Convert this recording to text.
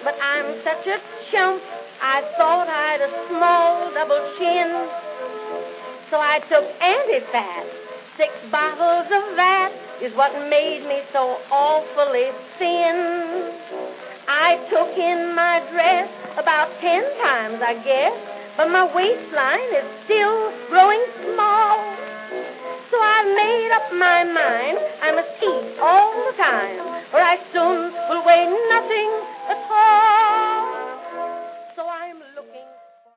but I'm such a chump, I thought I'd a small double chin. So I took anti-fat, 6 bottles of that is what made me so awfully thin. I took in my dress about 10 times, I guess, but my waistline is still growing small. So I made up my mind I must eat all the time, or I soon will weigh nothing